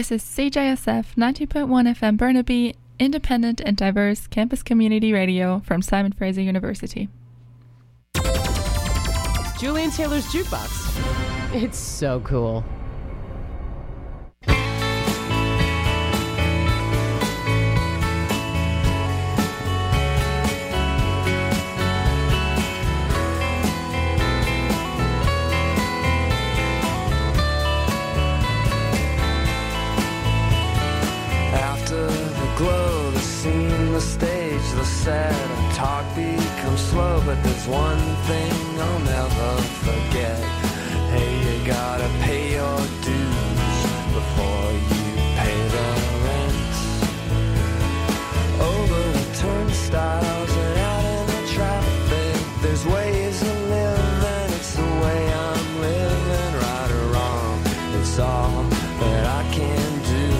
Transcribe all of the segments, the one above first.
This is CJSF 90.1 FM Burnaby, independent and diverse campus community radio from Simon Fraser University. Julian Taylor's Jukebox. It's so cool. Glow, the scene, the stage, the set. Talk becomes slow, but there's one thing I'll never forget. Hey, you gotta pay your dues before you pay the rent. Over the turnstiles and out in the traffic, there's ways of living. It's the way I'm living, right or wrong. It's all that I can do.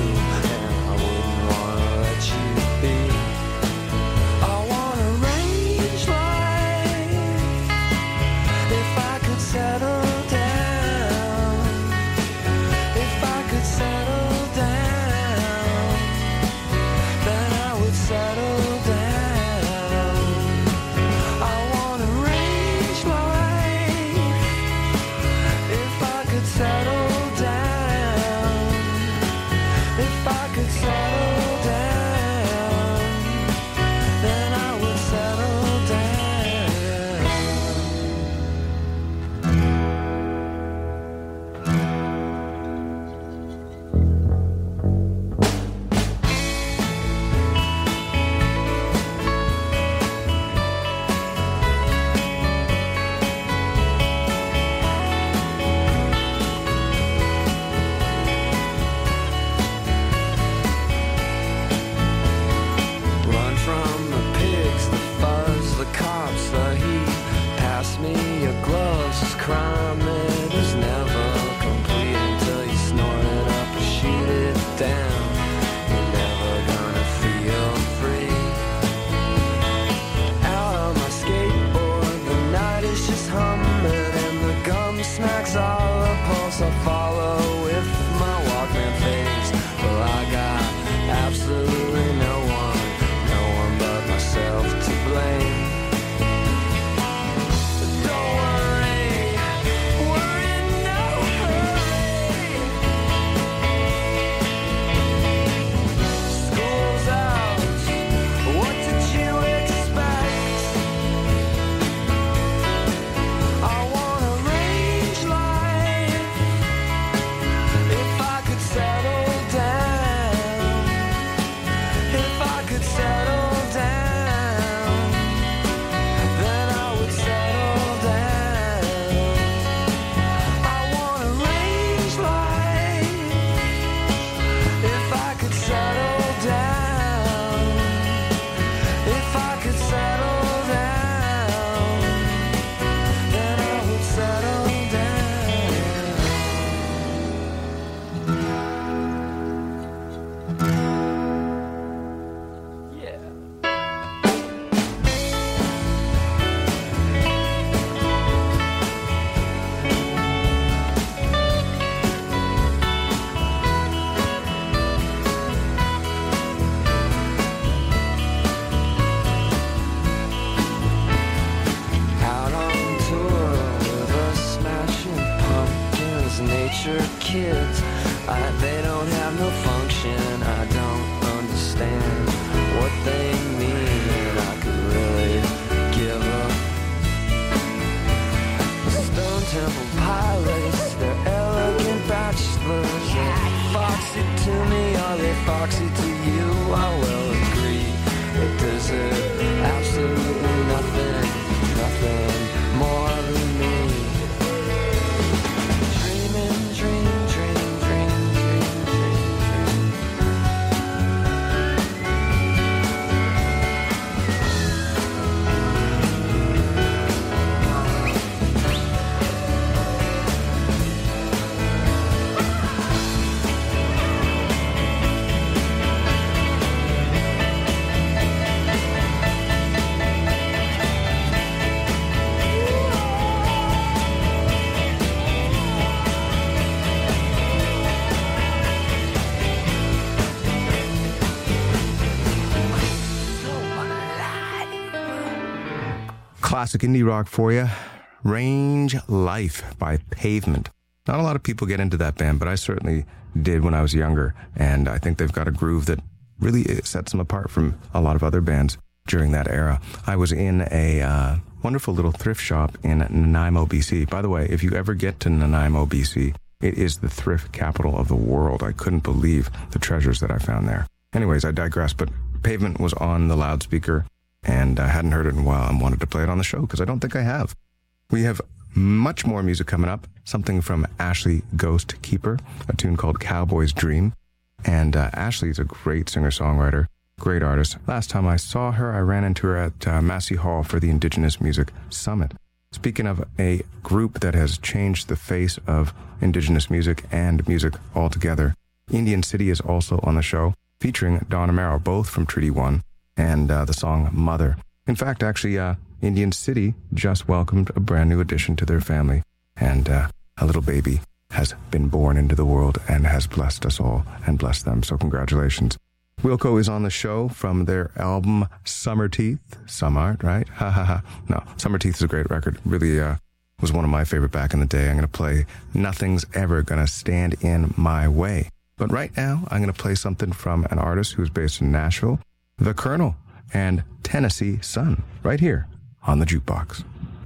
Classic indie rock for you. Range Life by Pavement. Not a lot of people get into that band, but I certainly did when I was younger. And I think they've got a groove that really sets them apart from a lot of other bands during that era. I was in a wonderful little thrift shop in Nanaimo, BC. By the way, if you ever get to Nanaimo, BC, it is the thrift capital of the world. I couldn't believe the treasures that I found there. Anyways, I digress, but Pavement was on the loudspeaker, and I hadn't heard it in a while and wanted to play it on the show because I don't think I have. We have much more music coming up, something from Ashley Ghost Keeper, a tune called Cowboy's Dream. And Ashley is a great singer-songwriter, great artist. Last time I saw her, I ran into her at Massey Hall for the Indigenous Music Summit. Speaking of a group that has changed the face of Indigenous music and music altogether, Indian City is also on the show, featuring Don Amaro, both from Treaty One, and the song Mother. In fact, actually, Indian City just welcomed a brand new addition to their family, and a little baby has been born into the world and has blessed us all and blessed them, so congratulations. Wilco is on the show from their album Summer Teeth. Some art, right? Ha ha ha. No, Summer Teeth is a great record. Really was one of my favorite back in the day. I'm going to play Nothing's Ever Gonna Stand in My Way. But right now, I'm going to play something from an artist who's based in Nashville, The Colonel, and Tennessee Sun, right here on the Jukebox.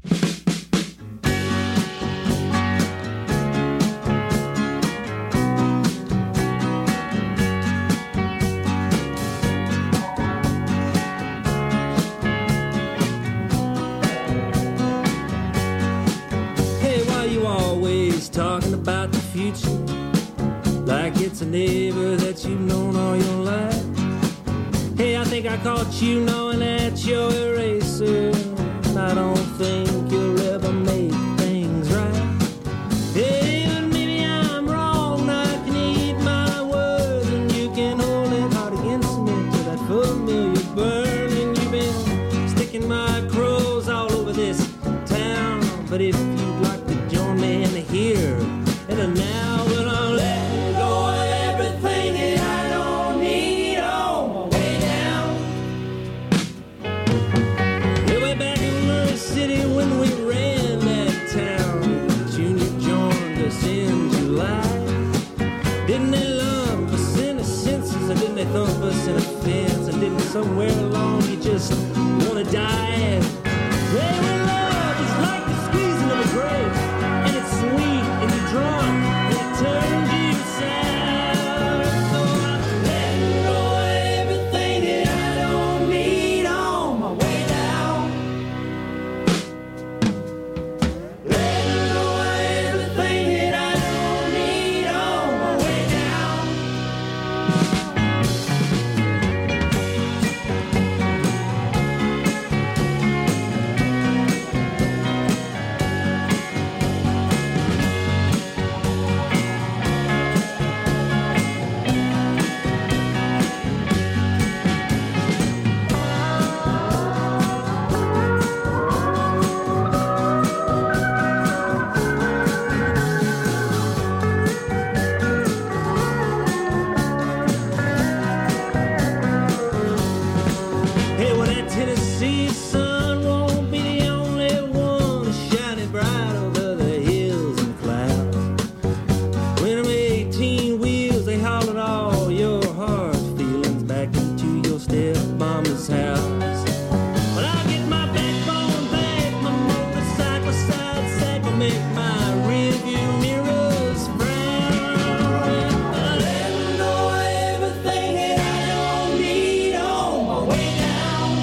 Talking about the future like it's a neighbor that you've known all your life. Hey, I think I caught you knowing that you're a eraser, and I don't think you'll ever make things right. Hey, but maybe I'm wrong. I can eat my words, and you can hold it hard against me till that familiar burn. And you've been sticking my crows all over this town, but if you'd like to join me in the here and the now, but I'm letting go of everything that I don't need on my way down. Yeah, way back in Murray City when we ran that town, Junior joined us in July. Didn't they love us in the senses, or didn't they thump us in the fence, or didn't somewhere along you just want to die? Hey, when love is like the squeezing of a grape, and it's sweet and you're drunk and it turns you sour. So I'm letting go of everything that I don't need on my way down. Letting go of everything that I don't need on my way down. Hey, well, that Tennessee sun won't be the only one shining bright over the hills and clouds. When I'm 18 wheels, they haulin' all your hard feelings back into your stepmama's house. Well, I'll get my backbone back, my motorcycle side sack will make my rearview mirrors frown. Letting go of everything that I don't need on my way down.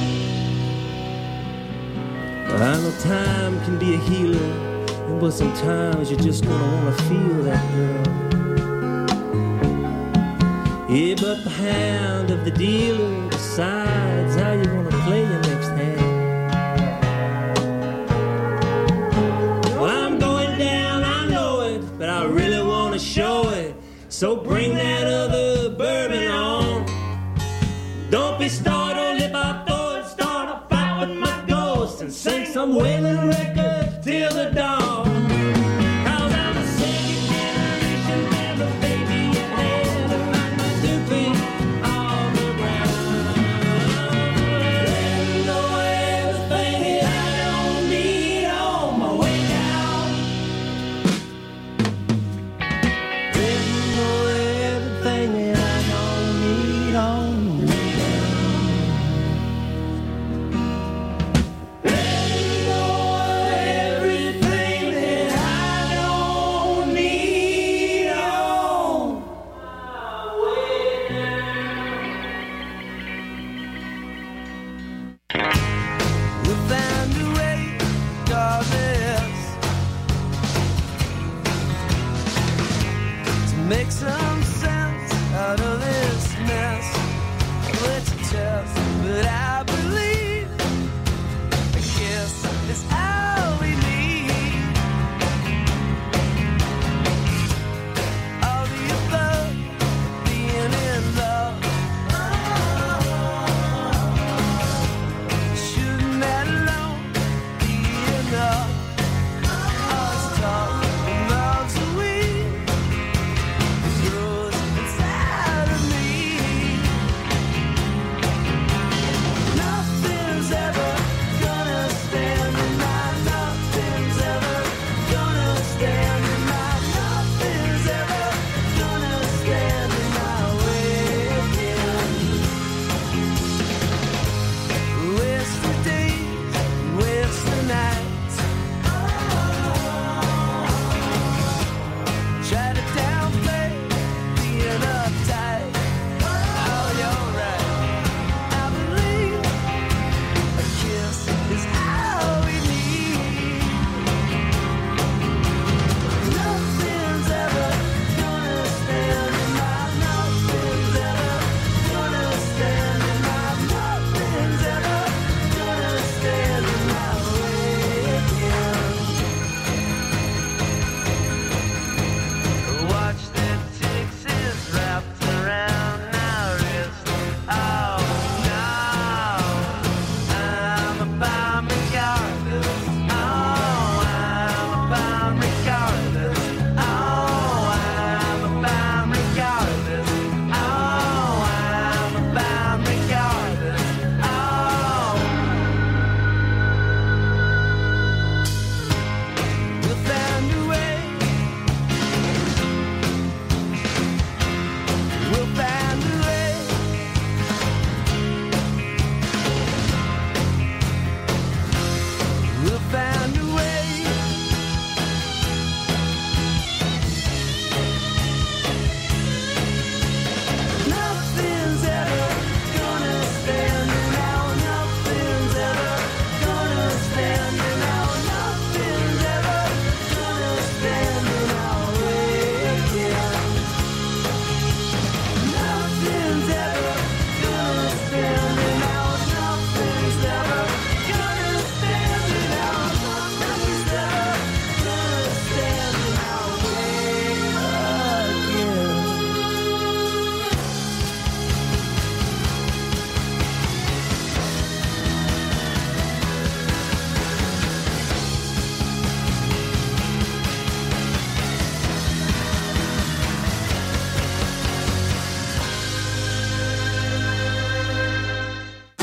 Well, I know time can be a healer, but sometimes you're just gonna wanna feel that, girl. Yeah, but the hand of the dealer decides how you wanna play your next hand. Well, I'm going down, I know it, but I really wanna show it. So bring that other bourbon on. Don't be startled if I throw it, start a fight with my ghost and sing some wailing record till the dawn. 'Cause I'm a second generation man, but baby, you had to find my 2 feet on the ground. Letting go of everything that I don't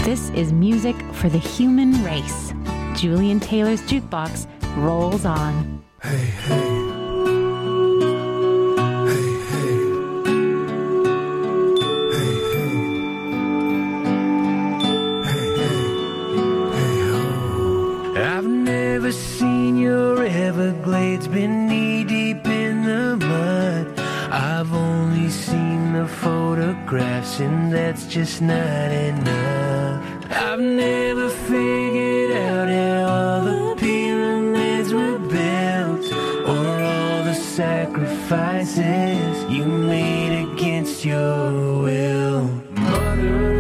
This is music for the human race. Julian Taylor's Jukebox rolls on. Hey, hey. Seen your Everglades, been knee deep in the mud. I've only seen the photographs, and that's just not enough. I've never figured out how all the pyramids were built, or all the sacrifices you made against your will. Mother,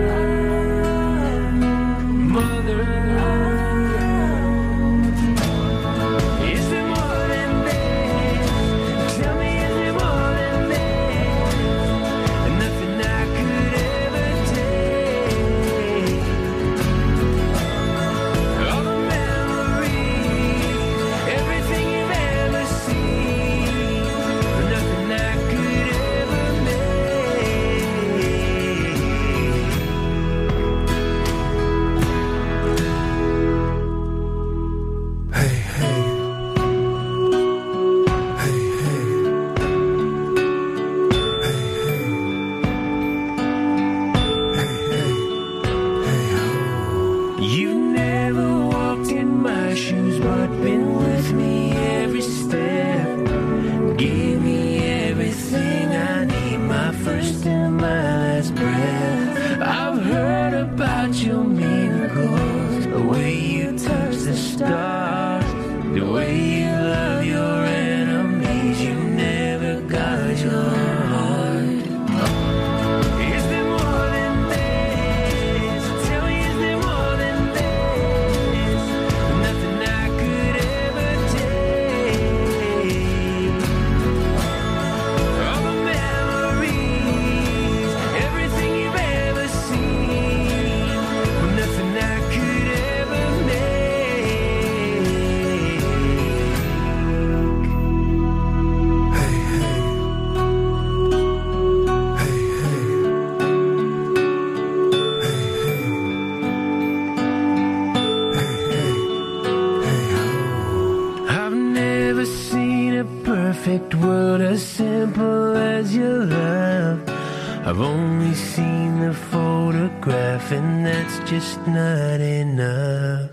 world as simple as your love. I've only seen the photograph, and that's just not enough.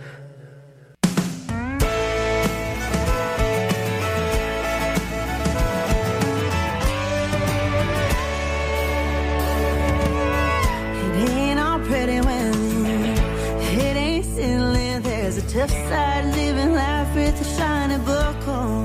It ain't all pretty when it ain't silly. There's a tough side living life with a shiny buckle.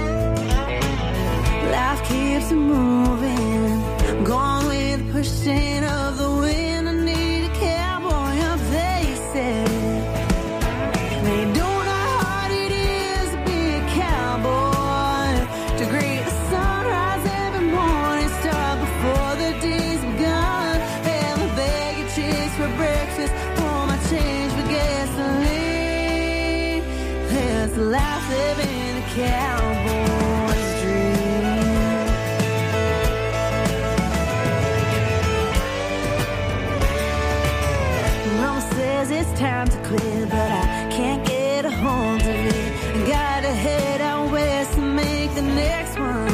Life keeps moving, going with the pushing of the wind. I need a cowboy up, they said. They don't know how hard it is to be a cowboy, to greet the sunrise every morning, start before the day's begun. Have a bag of chips for breakfast, pour my change for gasoline. There's a life living a cowboy's dream. It's time to quit, but I can't get a hold of it. Gotta head out west and make the next one.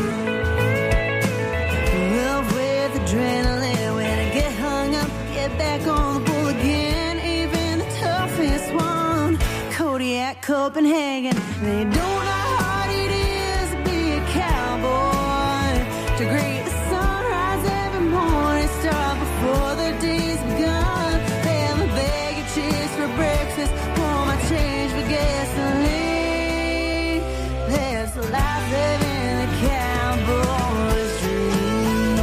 Love with adrenaline. When I get hung up, get back on the bull again. Even the toughest one, Kodiak, Copenhagen. They don't know how hard it is to be a cowboy, to greet the sunrise every morning, start before the day's begun. Have a bag of chips for breakfast, pour my change for gasoline. There's a life living a cowboy's dream.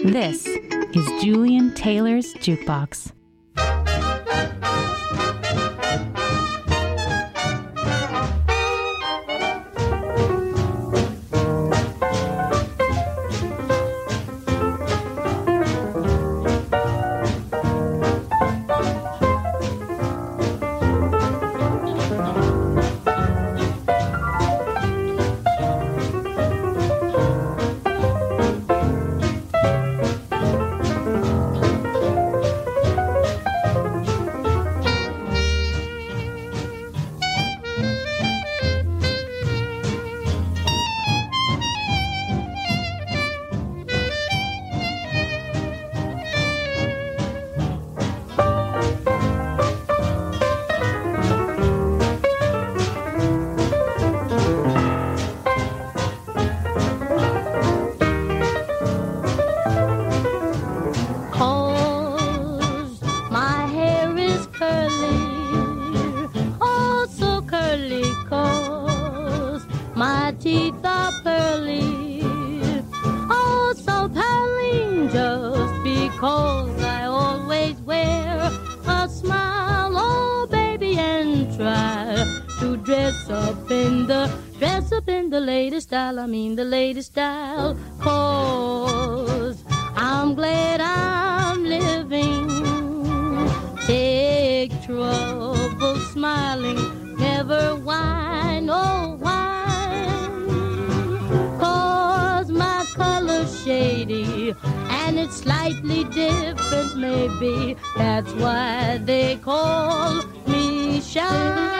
This is Julian Taylor's Jukebox. I mean the latest style, 'cause I'm glad I'm living. Take trouble smiling, never whine, oh whine. 'Cause my color's shady and it's slightly different maybe. That's why they call me Shine.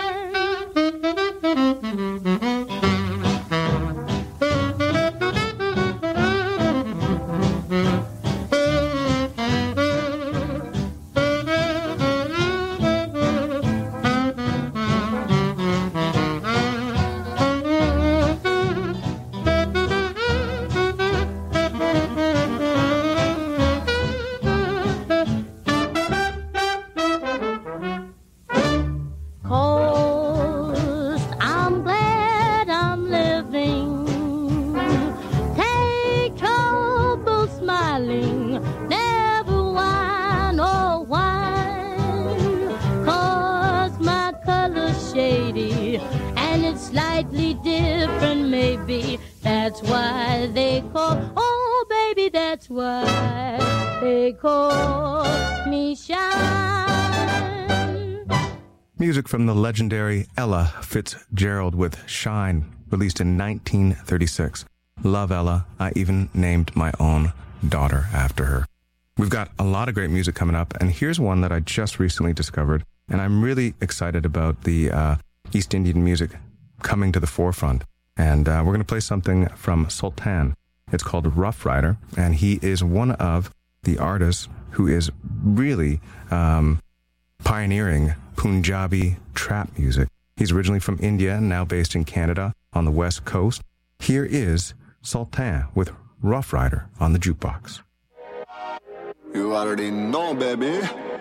Music from the legendary Ella Fitzgerald with Shine, released in 1936. Love Ella. I even named my own daughter after her. We've got a lot of great music coming up, and here's one that I just recently discovered, and I'm really excited about the East Indian music coming to the forefront. And we're going to play something from Sultan. It's called Rough Rider, and he is one of the artists who is really pioneering Punjabi trap music. He's originally from India, now based in Canada on the West Coast. Here is Sultan with Rough Rider on the Jukebox. You already know, baby.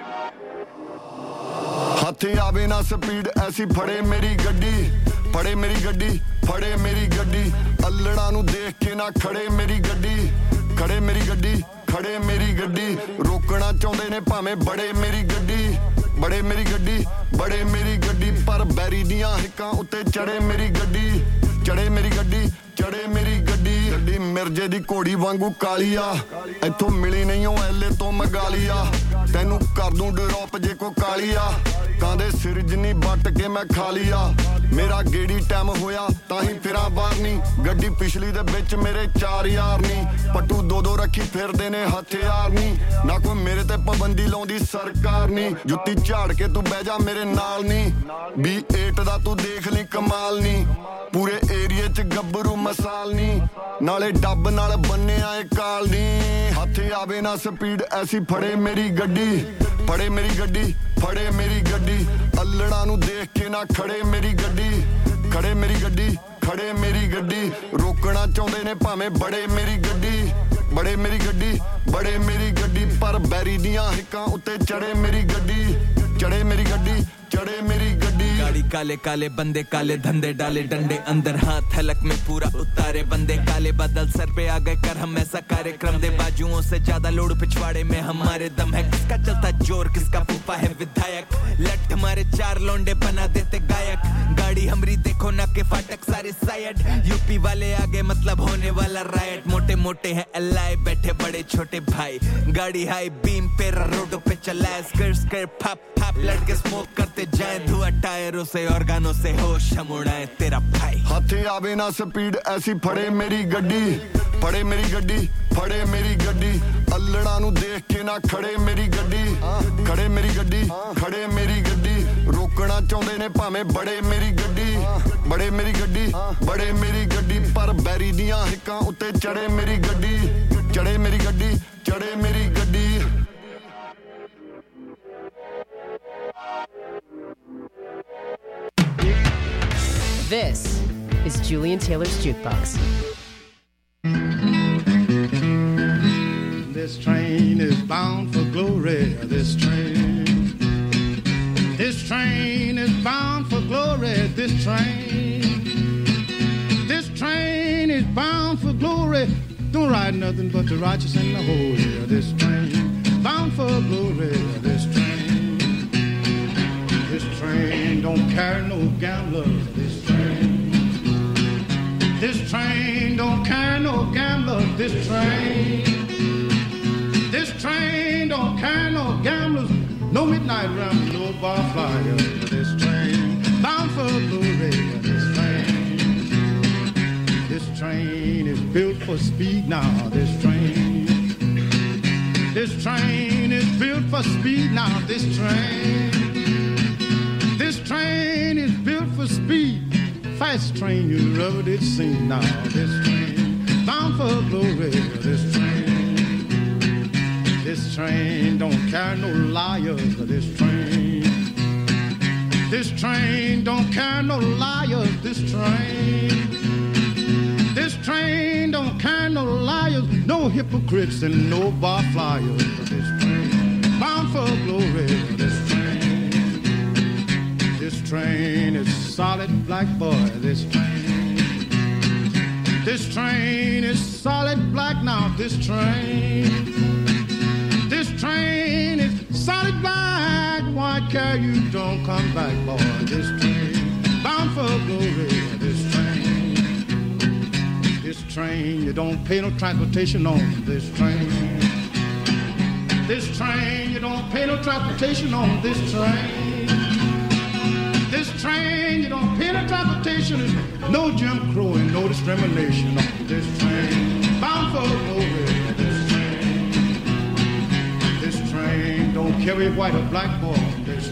हाथी आवे ना speed ऐसी फड़े मेरी गड्डी फड़े मेरी गड्डी फड़े मेरी गड्डी अल्लड़ा नु देख के ना खड़े मेरी गड्डी खड़े मेरी गड्डी खड़े मेरी गड्डी रोकना चाहुंदे ने भावें बड़े मेरी गड्डी बड़े मेरी गड्डी बड़े मेरी गड्डी पर बैरी दियां हिक्कां उत्ते चढ़े मेरी गड्डी चढ़े मेरी गड्डी चढ़े मेरी गड्डी गड्डी मिर्जे दी घोड़ी वांगू काली आ इथों मिली नहीं ओ एले तो मंगा लिया तैनू कर दूं ड्रॉप जे को काली आ कांदे सिर जिन्नी बट के मैं खा लिया मेरा गेड़ी टाइम होया ताही फिरा बाहर नहीं गड्डी पिछली दे विच मेरे 4 यार नहीं पट्टू दो दो रखी फिरदे ने हथियार नहीं ना कोई मेरे ते पाबंदी लाउंदी सरकार नहीं जुत्ती झाड़ के तू बह जा मेरे नाल नहीं B8 दा तू देख ली कमाल नहीं पूरे एरिया च गब्बरू मसाल नहीं नाले डब नाल बन्ने आए काल नहीं हथे आवे ना स्पीड ऐसी फड़े मेरी गड्डी फड़े मेरी गड्डी फड़े मेरी गड्डी अल्लड़ा नु देख के ना खड़े मेरी गड्डी खड़े मेरी गड्डी खड़े मेरी गड्डी रोकना चाहुंदे ने भावें बड़े मेरी गड्डी बड़े मेरी गड्डी बड़े मेरी गड्डी पर बैरी दियां हिक्कां उत्ते चढ़े मेरी गड्डी चढ़े मेरी गड्डी चढ़े मेरी गड्डी गाड़ी काले काले बंदे काले धंधे डाले डंडे अंदर हाथ हलक में पूरा उतारे बंदे काले बादल सर पे आ गए कर हम ऐसा कार्यक्रम दे बाजुओं से ज्यादा लोड पिछवाड़े में हमारे दम है किसका चलता जोर किसका फूफा है विधायक लट हमारे चार लौंडे बना देते गायक गाड़ी हमरी देखो ना के फाटक सारे साइड यूपी वाले आगे मतलब होने वाला राइट मोटे मोटे हैं अल्लाह बैठे बड़े छोटे भाई गाड़ी हाई बीम पे रोडों पे चलाए स्कर स्कर फप फप लड़के स्मोक करते जाए धुआं टायरों से और गानों से होश हम उड़ाए तेरा भाई हाथे आवे ना स्पीड ऐसी फड़े मेरी गड्डी फड़े मेरी गड्डी फड़े मेरी गड्डी अल्लड़ा नु देख के ना खड़े मेरी गड्डी खड़े मेरी गड्डी खड़े मेरी गड्डी रोकना चाਹੁੰਦੇ ਨੇ ਭਾਵੇਂ ਬੜੇ ਮੇਰੀ ਗੱਡੀ ਬੜੇ ਮੇਰੀ ਗੱਡੀ ਬੜੇ ਮੇਰੀ ਗੱਡੀ ਪਰ ਬੈਰੀ ਦੀਆਂ ਹਿੱਕਾਂ ਉੱਤੇ ਚੜੇ ਮੇਰੀ ਗੱਡੀ ਚੜੇ ਮੇਰੀ ਗੱਡੀ ਚੜੇ ਮੇਰੀ ਗੱਡੀ This is Julian Taylor's Jukebox. This train is bound for glory. This train is bound for glory. This train is bound for glory. Don't ride nothing but the righteous and the holy. This train bound for glory. This train don't carry no gamblers. This train don't carry no gamblers. This train don't carry no gamblers. No midnight ramble, no bar flyer. This train bound for glory. This train is built for speed now. This train is built for speed now. This train is built for speed. Fast train you ever did see now. This train bound for glory. This train don't carry no liars. This train don't carry no liars. This train don't carry no liars, no hypocrites and no bar flyers. This train bound for glory. This train is solid black boy. This train is solid black now. This train is solid black. Why care you don't come back, boy? This train bound for glory. This train, you don't pay no transportation on this train. This train, you don't pay no transportation on this train. This train, you don't pay no transportation. There's no Jim Crow and no discrimination on this train. Bound for glory. This train don't carry white or black boy. This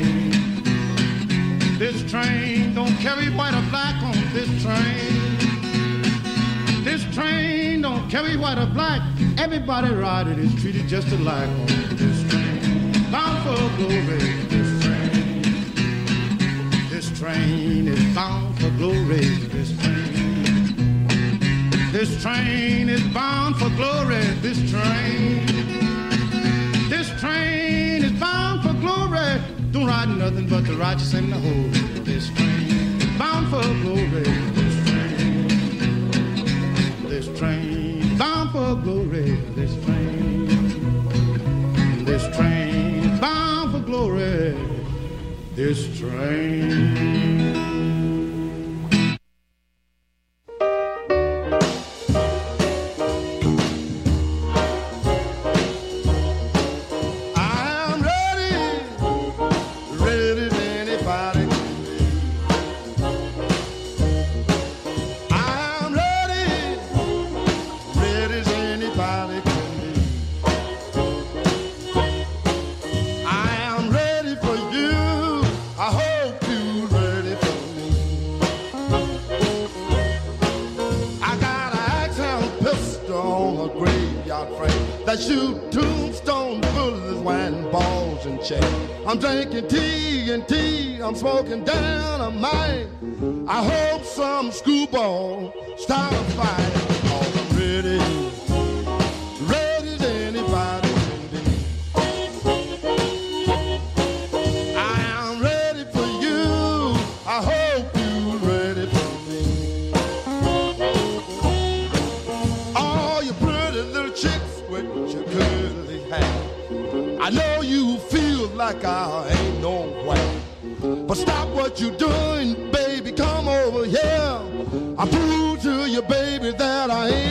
train don't carry white or black on this train. This train don't carry white or black. Everybody riding is treated just alike on this train. Bound for glory. This train is bound for glory. This train is bound for glory. This train is bound for glory. Don't ride nothing but the righteous and the holy. This train bound for glory. This train bound for glory. This train bound for glory. This train. Shoot tombstone bullets, wine balls and chain. I'm drinking tea and tea, I'm smoking down a mine. I hope some screwball start a fight. Oh, I'm ready, ready as anybody can be. I am ready I know you feel like I ain't nowhere. But stop what you're doing, baby, come over here. I prove to you, baby, that I ain't